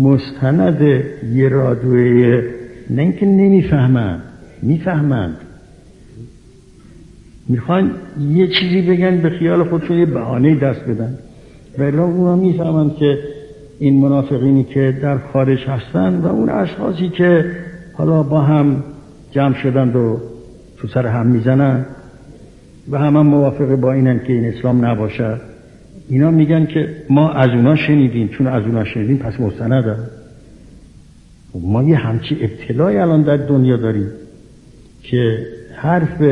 مستند یه رادیوی، نه اینکه نمیفهمند، میفهمند، میخوان یه چیزی بگن به خیال خودشون یه بهانه دست بدن، ولی اونا میفهمند که این منافقینی که در خارج هستن و اون اشخاصی که حالا با هم جمع شدند و تو سر هم میزنن و هم موافقه با اینن که این اسلام نباشه، اینا میگن که ما از اونا شنیدیم، چون از اونا شنیدیم پس مستنده. ما یه همچی ابتلای الان در دنیا داریم که حرف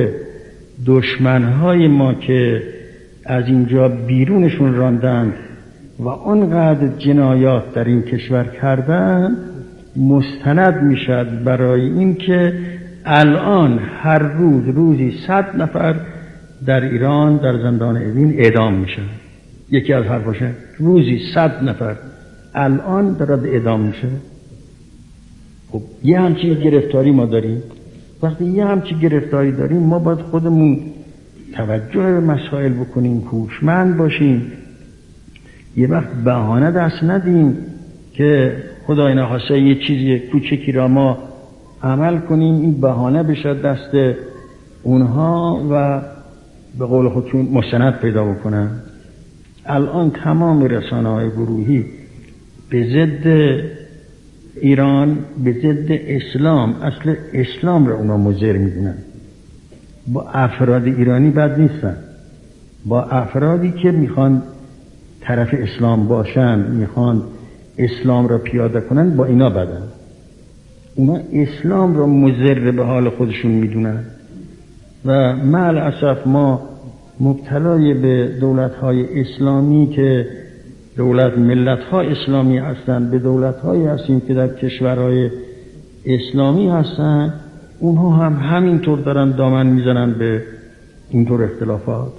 دشمنهای ما که از اینجا بیرونشون راندند و اونقدر جنایات در این کشور کردن مستند میشد برای این که الان هر روزی 100 نفر در ایران در زندان اوین اعدام میشن. یکی از حرفاشه روزی 100 نفر الان دارد اعدام میشه. خب یه همچین گرفتاری ما داریم. وقتی یه همچین گرفتاری داریم ما باید خودمون توجه به مسائل بکنیم، هوشمند باشیم، یه وقت بهانه دست ندیم که خدای نخواسته یه چیزی کوچکی را ما عمل کنیم این بهانه بشه دست اونها و به قول خودشون مستند پیدا بکنن. الان تمام رسانه‌های گروهی به ضد ایران، به ضد اسلام، اصل اسلام را اونا مضر میدونن. با افراد ایرانی بد نیستن، با افرادی که میخوان طرف اسلام باشن، میخوان اسلام را پیاده کنن، با اینا بدن. اونا اسلام را مضر به حال خودشون میدونن و مع الاسف ما مبتلای به دولت‌های اسلامی که دولت ملت‌ها اسلامی هستند، به دولت‌هایی هستیم که در کشورهای اسلامی هستند، اونها هم همینطور دارن دامن میزنن به اینطور اختلافات.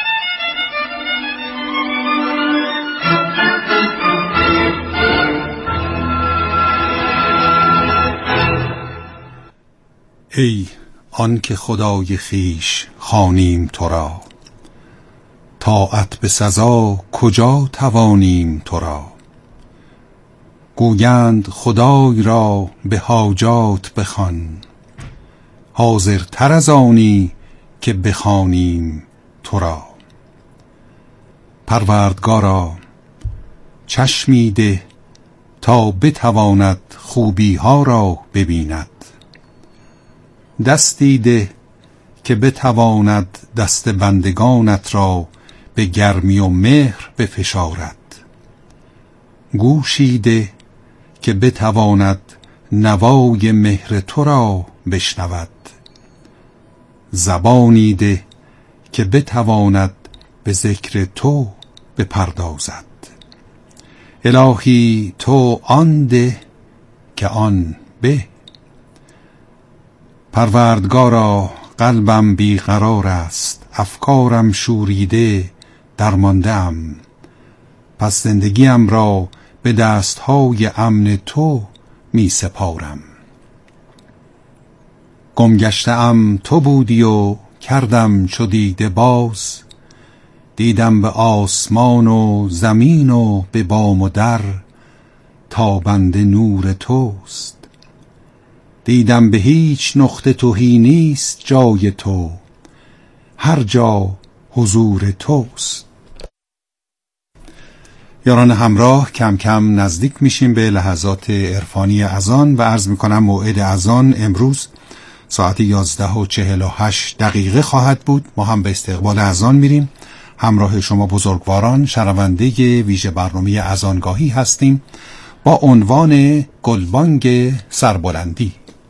ای آن که خدای خیش خوانیم تو را، طاعت به سزا کجا توانیم تو را. گویند خدای را به حاجات بخوان، حاضر تر از آنی که بخوانیم تو را. پروردگارا چشمی ده تا بتواند خوبی ها را ببیند، دستی ده که بتواند دست بندگانت را به گرمی و مهر بفشارد، گوشی ده که بتواند نوای مهر تو را بشنود، زبانی ده که بتواند به ذکر تو بپردازد. الهی تو آن ده که آن به. پروردگارا قلبم بیقرار است، افکارم شوریده درمانده‌ام، پس زندگیم را به دستهای امن تو می سپارم. گمگشته‌ام تو بودی و کردم چو دیده باز، دیدم به آسمان و زمین و به بام و در، تابنده نور توست. دیدم به هیچ نقطه تهی نیست جای تو، هر جا حضور توست. یاران همراه، کم کم نزدیک میشیم به لحظات عرفانی اذان و عرض میکنم موعد اذان امروز ساعت 11:48 خواهد بود. ما هم به استقبال اذان میریم. همراه شما بزرگواران شنونده ویژه برنامه اذانگاهی هستیم با عنوان گلبانگ سربلندی.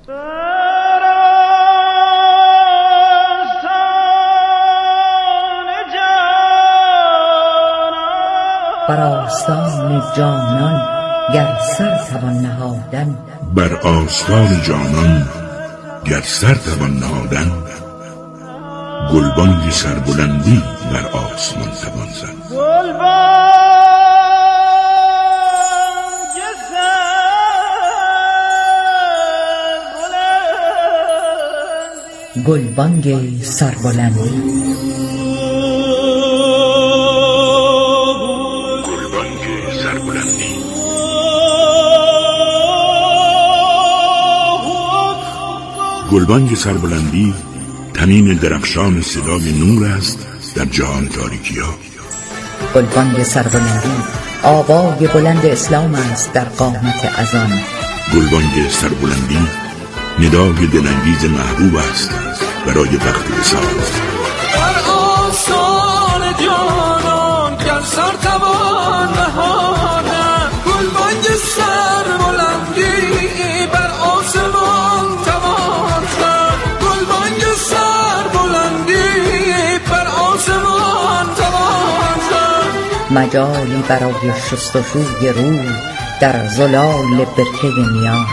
بر آستان جانان گر سر توان نهادن، بر آستان جانان گر سر توان نهادن، گلبانگ سربلندی بر آسمان توان زد. گلبانگ سربلندی. گلبانگ سربلندی تنین درخشان صدای نور است در جهان تاریکی ها. گلبانگ سربلندی آوای بلند اسلام است در قامت اذان. گلبانگ سربلندی ندای دلانگیز محبوب است برای وقت وصال. بر آسان جانان گر سر توان نهادن، گلبانگ سربلندی بر آسمان توان زد. گلبانگ سربلندی بر آسمان توان زد. مجالی برای شستشوی روح در زلال برکه نیاز.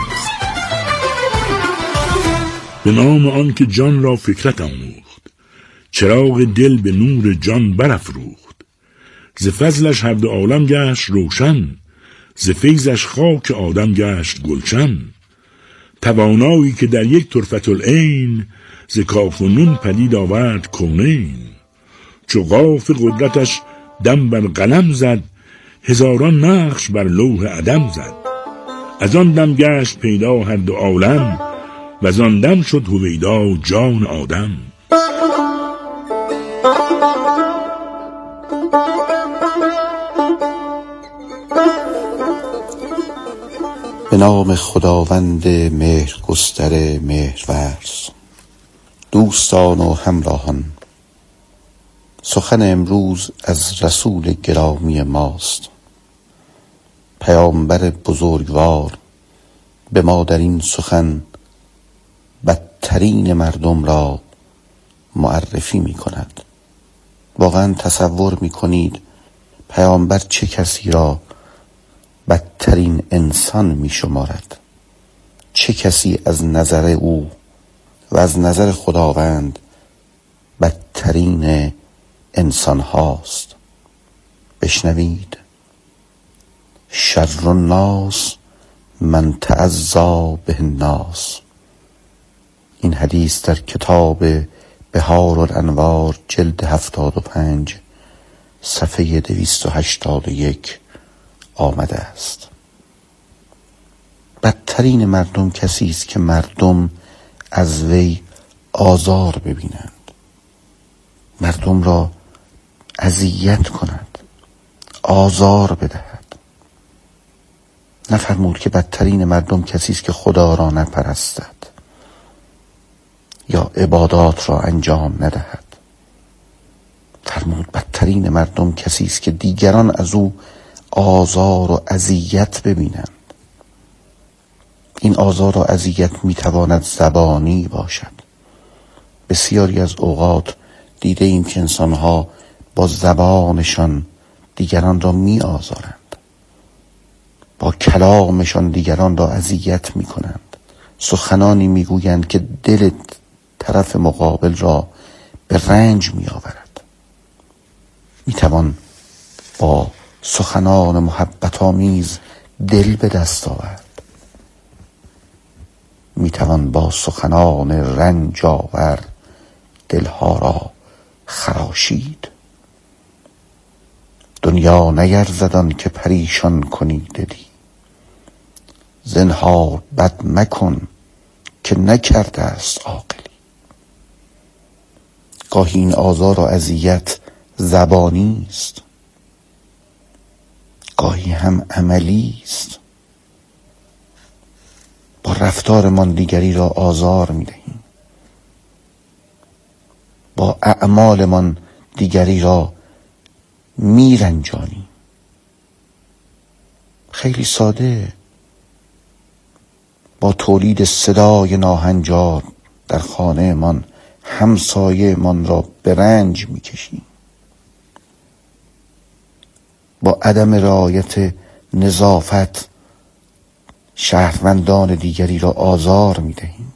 به نام آن که جان را فکرت آموخت، چراغ دل به نور جان برافروخت. ز فضلش هر دو عالم گشت روشن، ز فیضش خاک آدم گشت گلشن. توانایی که در یک طرفت العین، ز کاف و نون پدید آورد کونین. چو قاف قدرتش دم بر قلم زد، هزاران نقش بر لوح عدم زد. از آن دم گشت پیدا هر دو عالم، و از آن دم شد هویدا جان آدم. به نام خداوند مهرگستر مهرورز. دوستان و همراهان، سخن امروز از رسول گرامی ماست. پیامبر بزرگوار به ما در این سخن بدترین مردم را معرفی می کند. واقعا تصور می کنید پیامبر چه کسی را بدترین انسان می شمارد؟ چه کسی از نظر او و از نظر خداوند بدترین انسان هاست؟ بشنوید: شر الناس من تعزا به الناس. این حدیث در کتاب بهار الانوار جلد 75 صفحه 281 آمده است. بدترین مردم کسی است که مردم از وی آزار ببینند، مردم را اذیت کند، آزار بدهد. نفرمود که بدترین مردم کسی است که خدا را نپرستد یا عبادات را انجام ندهد. فرمود بدترین مردم کسی است که دیگران از او آزار و اذیت ببینند. این آزار و اذیت میتواند زبانی باشد. بسیاری از اوقات دیده ایم که انسانها با زبانشان دیگران را می آزارند، با کلامشان دیگران را اذیت می کنند، سخنانی می گویند که دل طرف مقابل را به رنج می آورد. می توان با سخنان محبت آمیز دل به دست آورد، می توان با سخنان رنج آور دلها را خراشید. دنیا نیرزدان که پریشان کنی دلی، زنهار بد مکن که نکرده است عاقلی. گاهی این آزار و اذیت زبانی است، گاهی هم عملی است. با رفتارمان دیگری را آزار می‌دهیم، با اعمالمان دیگری را میرنجانیم. خیلی ساده، با تولید صدای ناهنجار در خانه من همسایه من را به رنج میکشیم. با عدم رعایت نظافت شهروندان دیگری را آزار میدهیم.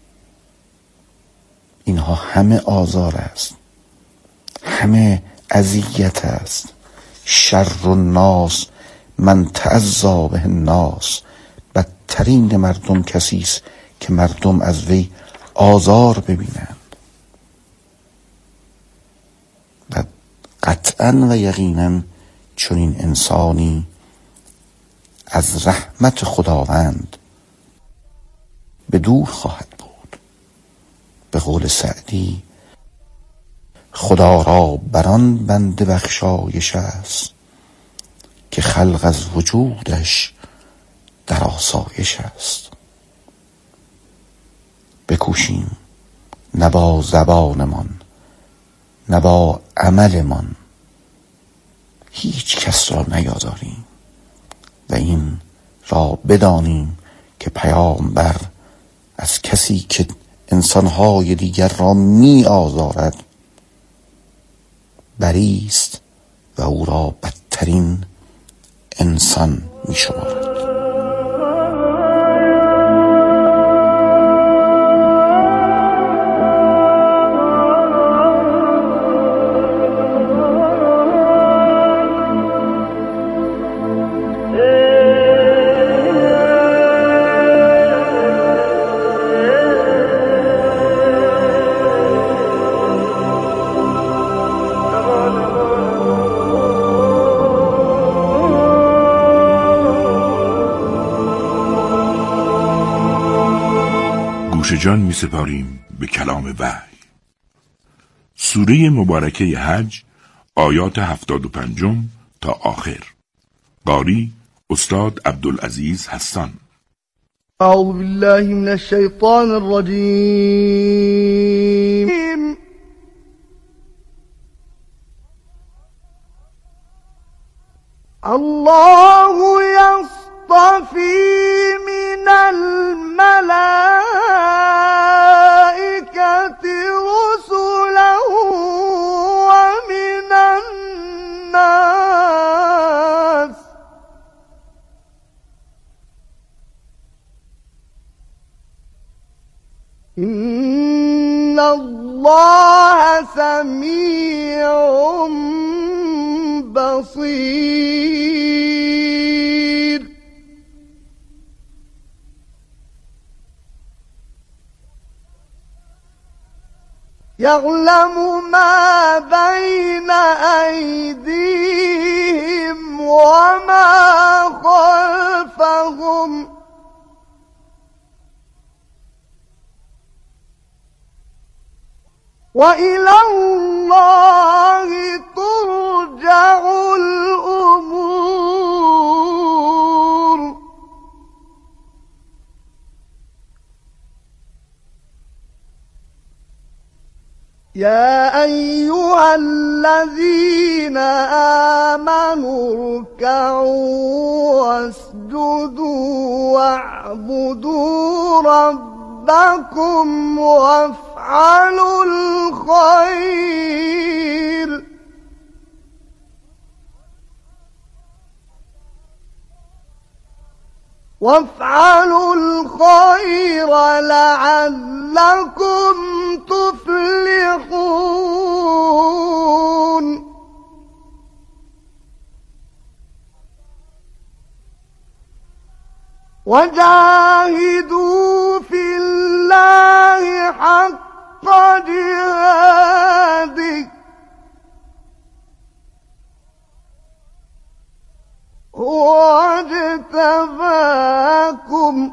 اینها همه آزار است، همه اذیت است. شر الناس من تعزا به الناس. بدترین مردم کسی است که مردم از وی آزار ببینند. و قطعا و یقینا چنین انسانی از رحمت خداوند به دور خواهد بود. به قول سعدی خدا را بران بنده بخشایش است که خلق از وجودش در آسایش است. بکوشیم نه با زبانمان نه با عملمان هیچ کس را نیازاریم و این را بدانیم که پیامبر از کسی که انسانهای دیگر را می آزارد بری است و او را بدترین انسان می شمارد. گوش جان می سپاریم به کلام وحی. سوره مبارکه حج آیات 75 تا آخر. قاری استاد عبدالعزیز حسان. اعوذ بالله من الشیطان الرجیم. الله يصطفي من الملائكة رسلا ومن الناس إن الله سميع بصير. يعلم ما بين أيديهم وما خلفهم وإلى الله ترجع الأمور. يا أيها الذين آمنوا اركعوا واسجدوا واعبدوا ربكم وافعلوا الخير لعلكم تفلحون. وجاهدوا في الله حق جهاده هو اجتباكم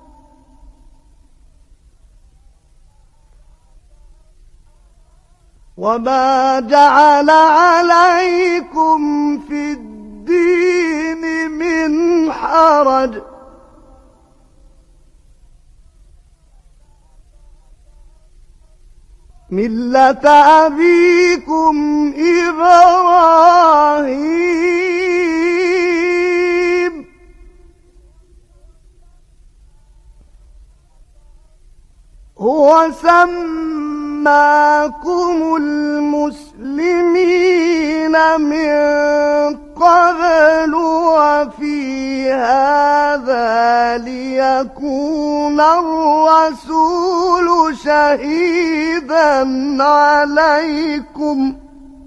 وما جعل عليكم في الدين من حرج ملة أبيكم إبراهيم هو سماكم المسلمين من قبل وفي هذا ليكون الرسول شهيدا عليكم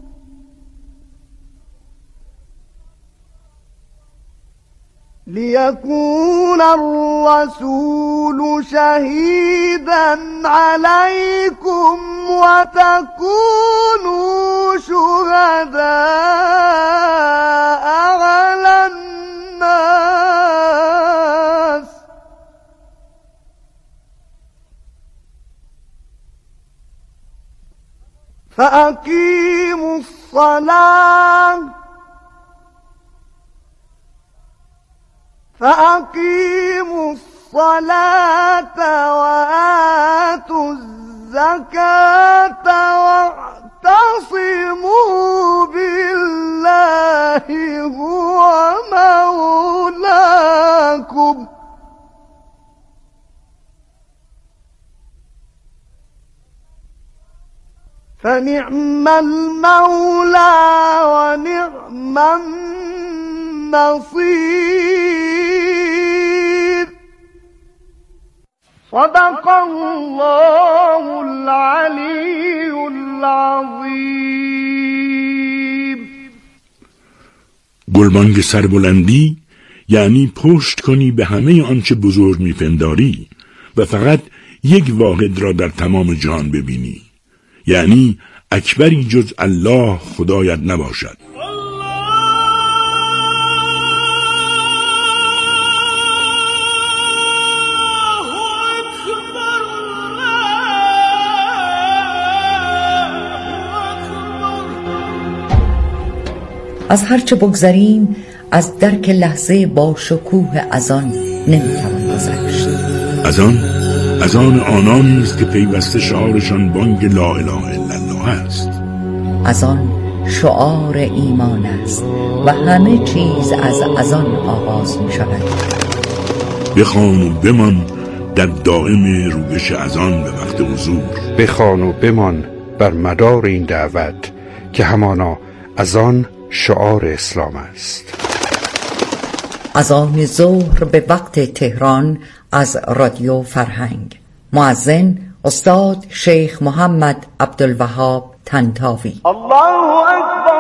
وتكونوا شهداء على الناس فأقيموا الصلاة وآتوا الزكاة واعتصموا بالله هو مولاكم فنعم المولى ونعم النصير. صدق الله العلي العظیم. گلبانگ سربلندی یعنی پشت کنی به همه آنچه بزرگ میپنداری و فقط یک واحد را در تمام جهان ببینی، یعنی اکبری جز الله خدایت نباشد. از هرچه بگذریم از درک لحظه با شکوه اذان نمیتوان گذشت. اذان آنانی است که پیوسته شعارشان بانگ لا اله الا الله است. اذان شعار ایمان است و همه چیز از اذان آغاز می شود. بخوان و بمان در دائم رویش اذان به وقت حضور. بخوان و بمان بر مدار این دعوت که همانا اذان شعار اسلام است. اذان ظهر به وقت تهران از رادیو فرهنگ. مؤذن استاد شیخ محمد عبدالوهاب طنطاوی. الله اکبر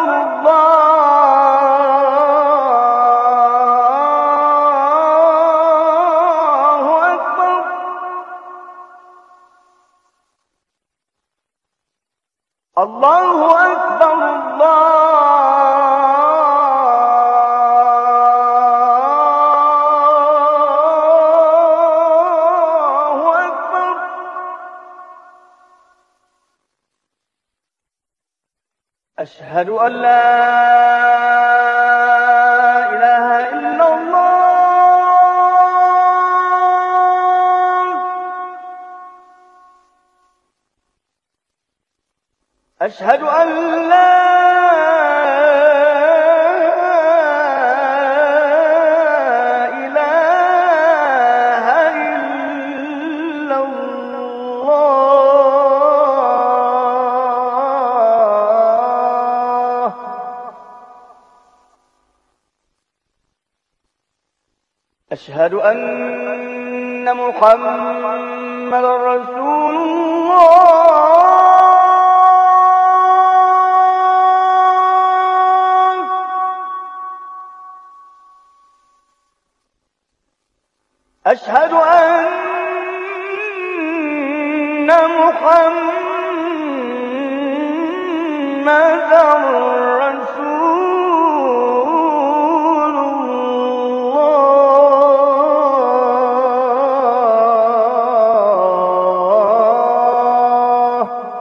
الله اکبر أشهد أن لا إله إلا الله أشهد أن لا إله إلا الله أشهد أن محمد رسول الله أشهد أن محمد رسول الله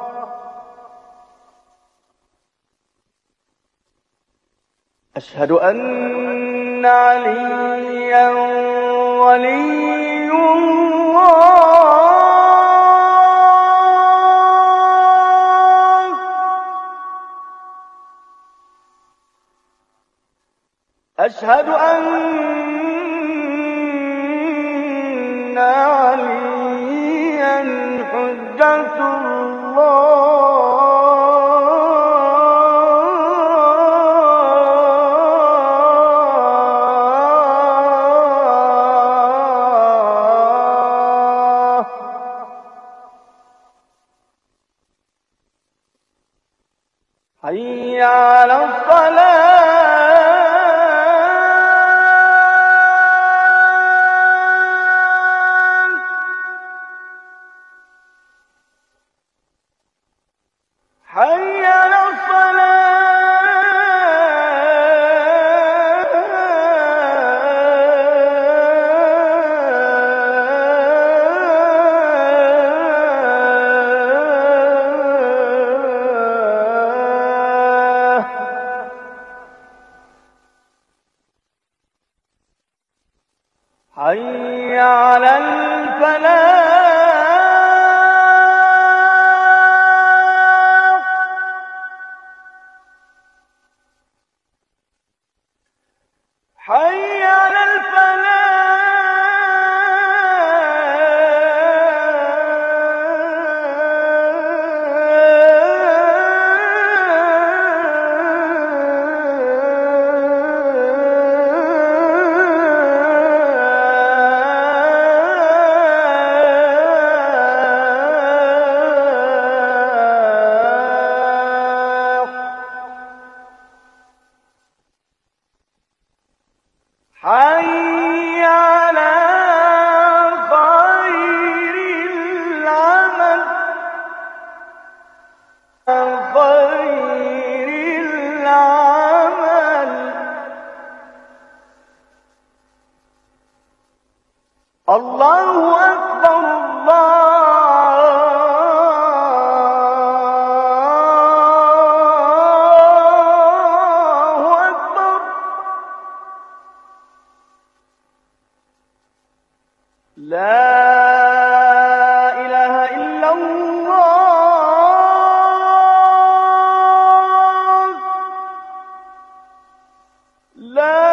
أشهد أن عليا ولي الله أشهد أن عليا حجة الله حي على الصلاة حي على الفلاح حي على حي على خير العمل خير العمل الله أكبر الله أكبر لا إله إلا الله لا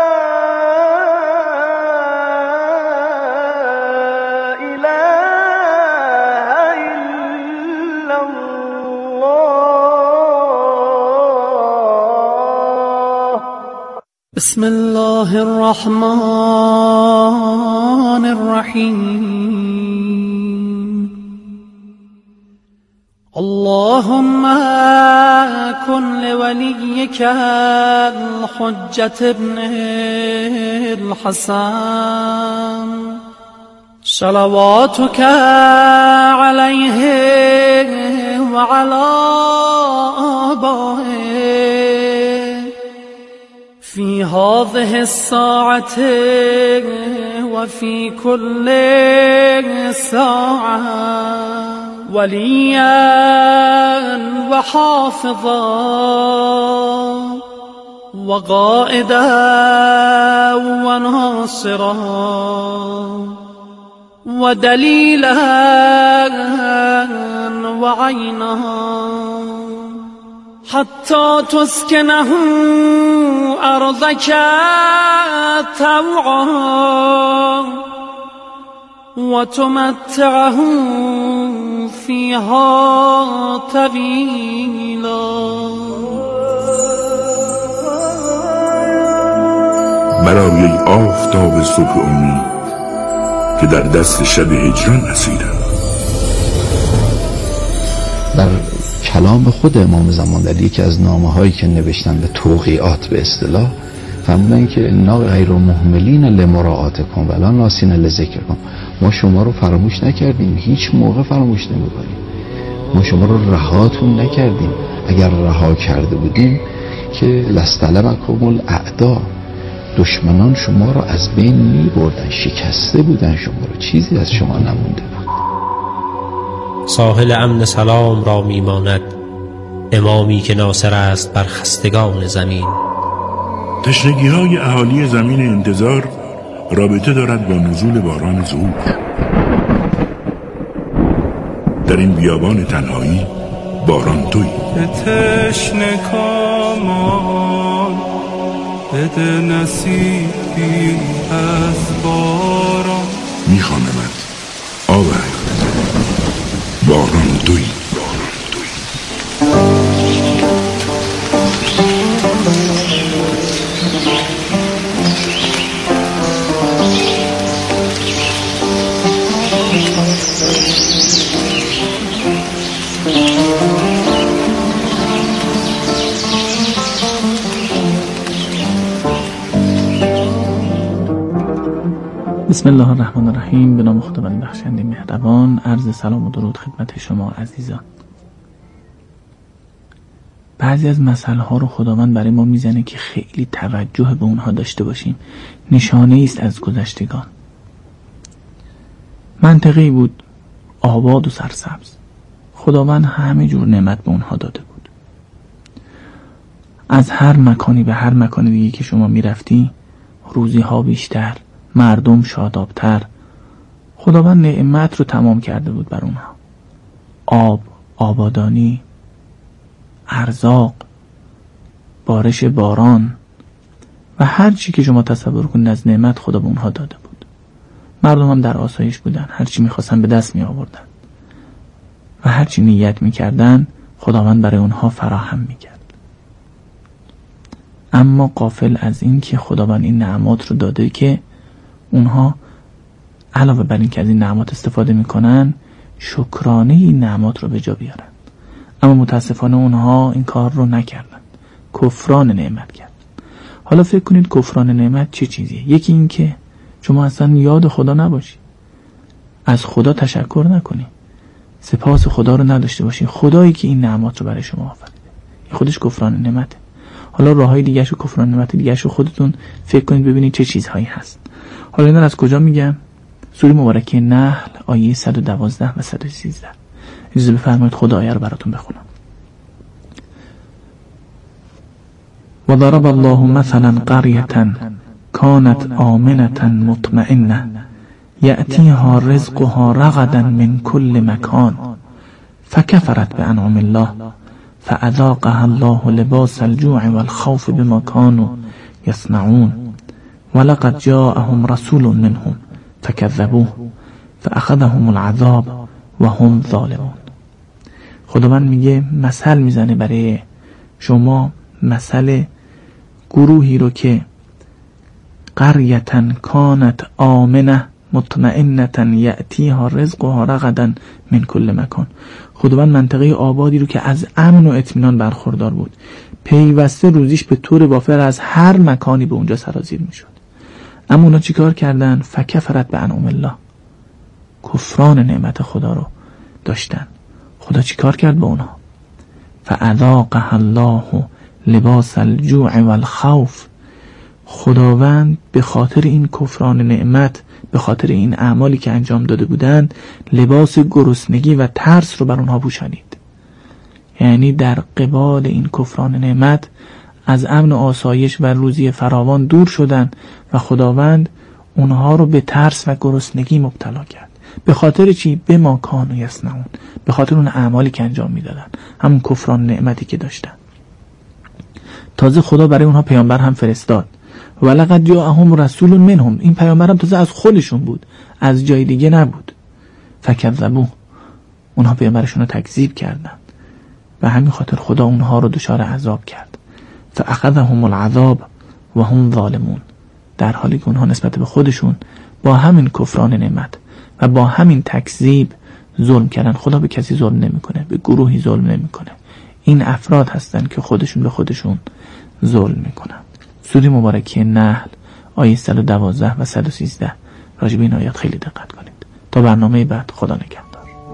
إله إلا الله بسم الله الرحمن الرحيم اللهم كن لوليك الحجة ابن الحسن صلواتك عليه وعلى آبائه في هذه الساعة وفي كل ساعة وليا وحافظا وقائدا وناصرا ودليلا وعينا حتى تسكنه أرضك طوعا وتمتعه فيها طويلا. برای آفتاب صبح امید که در دست شب هجران اسیرم. در کلام خود امام زمان در یکی از نامه‌هایی که نوشتن به توقیعات به اصطلاح فرمودن که انا غیر مهملین لمراعاتکم ولا ناسین لذکرکم، ما شما رو فراموش نکردیم، هیچ موقع فراموش نمی‌کنیم، ما شما رو رهاتون نکردیم، اگر رها کرده بودیم که لستلمکم الاعدا، دشمنان شما رو از بین می‌بردن، شکسته بودن شما رو، چیزی از شما نمونده بود. ساحل امن سلام را میماند امامی که ناصر است بر خستگان زمین. تشنگی‌های اهالی زمین انتظار رابطه دارد با نزول باران ظهور. در این بیابان تنهایی باران تویی. به تشنه کامان بده نصیبی از باران، میخوانمت آب حیات، باران تویی. بسم الله الرحمن الرحیم. به نام خداوند بخشنده مهربان. عرض سلام و درود خدمت شما عزیزان. بعضی از مسئله ها رو خداوند برای ما میزنه که خیلی توجه به اونها داشته باشیم. نشانه است از گذشتگان. منطقه‌ای بود آباد و سرسبز، خداوند همه جور نعمت به اونها داده بود. از هر مکانی به هر مکان دیگه که شما میرفتی روزی ها بیشتر، مردم شادابتر. خداوند نعمت رو تمام کرده بود بر اونها. آب، آبادانی، ارزاق، بارش باران و هر چی که شما تصور کنید از نعمت خدا به اونها داده بود. مردم هم در آسایش بودن، هر چی می‌خواستن به دست می آوردن و هر چی نیت می‌کردن خداوند برای اونها فراهم می‌کرد. اما غافل از این که خداوند این نعمات رو داده که اونها علاوه بر این که از این نعمات استفاده میکنن شکرانه این نعمات رو به جا بیارن. اما متاسفانه اونها این کار رو نکردن، کفران نعمت کردن. حالا فکر کنید کفران نعمت چه چیزیه؟ یکی این که شما اصلا یاد خدا نباشی، از خدا تشکر نکنی، سپاس خدا رو نداشته باشی، خدایی که این نعمات رو برای شما آفریده. این خودش کفران نعمته. حالا راههای دیگه شو کفران نعمت دیگه شو خودتون فکر کنید ببینید چه چیزهایی هست. حالا اینا از کجا میگم؟ سوره مبارکه نحل آیه 112 و 113. اجازه بفرمایید خدا آیه رو براتون بخونم. و ضرب الله مثلا قرية كانت آمنة مطمئنة يأتيها رزقها رغدا من كل مكان فكفرت بأنعم الله فأذاقها الله لباس الجوع والخوف بما كانوا يصنعون ولقد جاءهم رسول منهم فكذبوه فأخذهم العذاب وهم ظالمون. خداوند میگه مثل میزنه برای شما، مثل گروهی رو که قریة کانت آمنه مطمئنة یأتیها رزقها رغدا من کل مکان. خداوند منطقه آبادی رو که از امن و اطمینان برخوردار بود، پیوسته روزیش به طور وافر از هر مکانی به اونجا سرازیر میشد. اما اونا چیکار کردن؟ فکفرت بانعم الله، کفران نعمت خدا رو داشتن. خدا چیکار کرد با اونا؟ فاذاقها الله لباس الجوع والخوف. خداوند به خاطر این کفران نعمت، به خاطر این اعمالی که انجام داده بودند، لباس گرسنگی و ترس رو بر اونها پوشانید. یعنی در قبال این کفران نعمت از امن و آسایش و روزی فراوان دور شدند و خداوند اونها رو به ترس و گرسنگی مبتلا کرد. به خاطر چی؟ به ما کانوا یصنعون، به خاطر اون اعمالی که انجام میدادن، همون کفران نعمتی که داشتن. تازه خدا برای اونها پیامبر هم فرستاد. ولقد جاءهم رسول منهم، این پیامبر هم تازه از خودشون بود، از جای دیگه نبود. فکذبوه، اونها پیامبرشون رو تکذیب کردن و همین خاطر خدا اونها رو دچار عذاب کرد. فاخذهم العذاب و هم ظالمون، در حالی که اونها نسبت به خودشون با همین کفران نعمت و با همین تکذیب ظلم کردن. خدا به کسی ظلم نمیکنه، به گروهی ظلم نمیکنه. این افراد هستن که خودشون به خودشون ظلم میکنن. سوره مبارکه نحل آیه 112 و 113. راجع به این آیات خیلی دقت کنید. تا برنامه بعد، خدا نگهدار.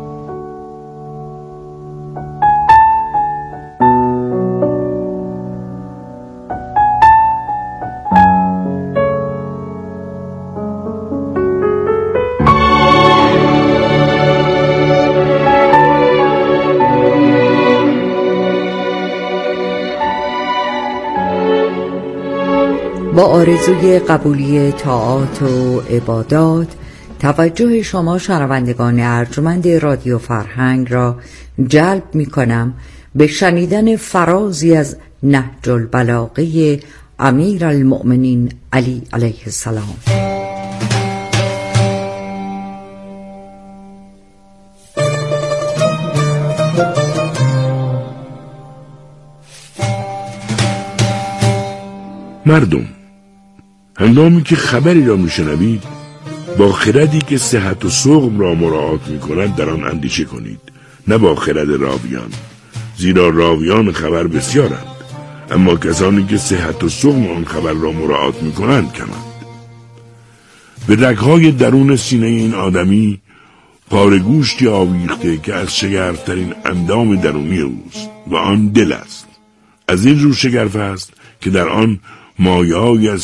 با آرزوی قبولی طاعات و عبادات، توجه شما شنوندگان ارجمند رادیو فرهنگ را جلب می کنم به شنیدن فرازی از نهج البلاغه امیر المؤمنین علی علیه السلام. مردم، هنگامی که خبری را میشنوید، با خردی که صحت و سقم را مراعات می‌کند در آن اندیشه کنید، نه با خرد راویان، زیرا راویان خبر بسیارند، اما کسانی که صحت و سقم آن خبر را مراعات می‌کنند کمند. به رگ‌های درون سینه این آدمی پارگوشتی آویخته که از شگرفترین اندام درونی اوست و آن دل است. از این رو شگرف است که در آن مایه‌ای از